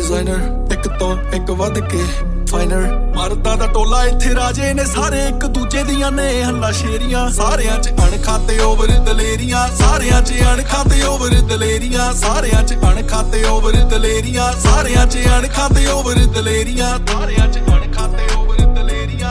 designer एक तो एक वध के फाइनर मरदा दा टोला इत्थे राजे ने सारे एक दूजे दियां ने हल्ला शेरियां सारियां च अणखाते ओवर दलेरियां सारियां च अणखाते ओवर दलेरियां सारियां च अणखाते ओवर दलेरियां सारियां च अणखाते ओवर दलेरियां सारियां च अणखाते ओवर दलेरियां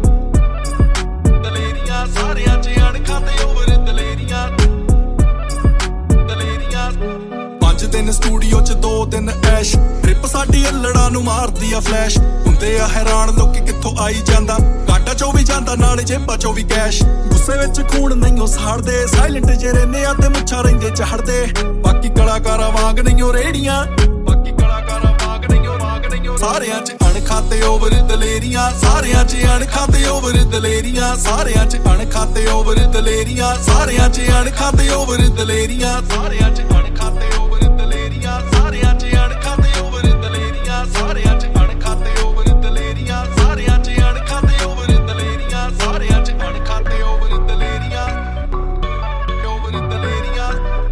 दलेरियां सारियां च अणखाते ओवर दलेरियां दलेरियां 5 दिन स्टूडियो च 2 दिन ऐश ट्रिप साडी अल्लड़ा नू मारदी आ फ्लैश ਹੁੰਦੇ ਆ ਹੈਰਾਨ ਲੋਕੀ ਕਿੱਥੋਂ ਆਈ ਜਾਂਦਾ ਕਾਟਾ ਚੋਂ ਵੀ ਜਾਂਦਾ ਨਾਲੇ ਜੇਬਾਂ ਚੋਂ ਵੀ ਕੈਸ਼ ਗੁੱਸੇ ਵਿੱਚ ਖੂਨ ਨਹੀਂਓ ਸਾੜਦੇ ਸਾਇਲੈਂਟ ਜੇ ਰਹਿੰਦੇ ਆ ਤੇ ਮੁੱਛਾਂ ਰਹਿੰਦੇ ਚੜਦੇ ਬਾਕੀ ਕਲਾਕਾਰਾਂ ਵਾਂਗ ਨਹੀਂਓ ਰੇੜੀਆਂ ਬਾਕੀ ਕਲਾਕਾਰਾਂ ਵਾਂਗ ਨਹੀਂਓ ਸਾਰਿਆਂ 'ਚ ਅਣਖਾਤੇ ਓਵਰ ਦਲੇਰੀਆਂ ਸਾਰਿਆਂ 'ਚ ਅਣਖਾਤੇ ਓਵਰ ਦਲੇਰੀਆਂ ਸਾਰਿਆਂ 'ਚ ਅਣਖਾਤੇ ਓਵਰ ਦਲੇਰੀਆਂ ਸਾਰਿਆਂ 'ਚ ਅਣਖਾਤੇ ਓਵਰ ਦਲੇਰੀਆਂ ਸਾਰਿਆਂ 'ਚ ਅਣਖਾਤੇ ਓਵਰ ਦਲੇਰੀਆਂ ਸਾਰਿਆਂ 'ਚ ਅਣਖਾਤੇ ਓਵਰ ਦਲੇਰੀਆਂ ਸਾਰਿਆਂ 'ਚ ਅਣਖਾਤੇ ਓਵਰ ਦਲੇਰੀਆਂ ਸਾਰਿਆਂ 'ਚ ਅਣਖਾਤੇ ਓਵਰ ਦਲੇਰੀਆਂ ਸਾਰਿਆਂ 'ਚ ਅਣਖਾਤੇ ਓਵਰ ਦਲੇਰੀਆਂ ਓਵਰ ਦਲੇਰੀਆਂ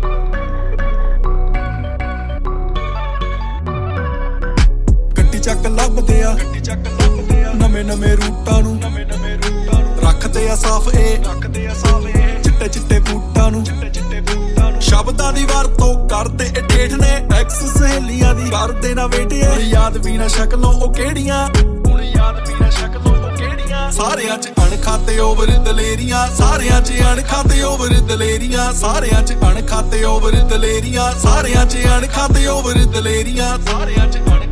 ਗੱਡੀ ਚੱਕ ਲੱਭਦੇ ਆ ਨਵੇਂ ਰੂਟਾਂ ਨੂੰ ਰੱਖਦੇ ਆ ਸਾਫ਼ ਇਹ ਚਿੱਟੇ ਬੂਟਾਂ ਨੂੰ ਸ਼ਬਦਾਂ ਦੀ ਵਰਤੋਂ ਕਰਦੇ ਇਹ ਠੇਠ ਨੇ ਐਕਸ ਸਹੇਲੀਆਂ ਦੀ ਕਰਦੇ ਨਾ ਵੇਟੇ ਯਾਦ ਵੀ ਨਾ ਸ਼ਕਲੋਂ ਉਹ ਕਿਹੜੀਆਂ ਹੁਣ ਯਾਦ ਵੀ ਨਾ ਸ਼ਕਲੋਂ ਉਹ ਕਿਹੜੀਆਂ ਸਾਰਿਆਂ 'ਚ ਅਣਖਾਤੇ ਓਵਰ ਦਲੇਰੀਆਂ ਸਾਰਿਆਂ 'ਚ ਅਣਖਾਤੇ ਓਵਰ ਦਲੇਰੀਆਂ ਸਾਰਿਆਂ 'ਚ ਅਣਖਾਤੇ ਓਵਰ ਦਲੇਰੀਆਂ ਸਾਰਿਆਂ 'ਚ ਅਣਖਾਤੇ ਓਵਰ ਦਲੇਰੀਆਂ ਸਾਰਿਆਂ 'ਚ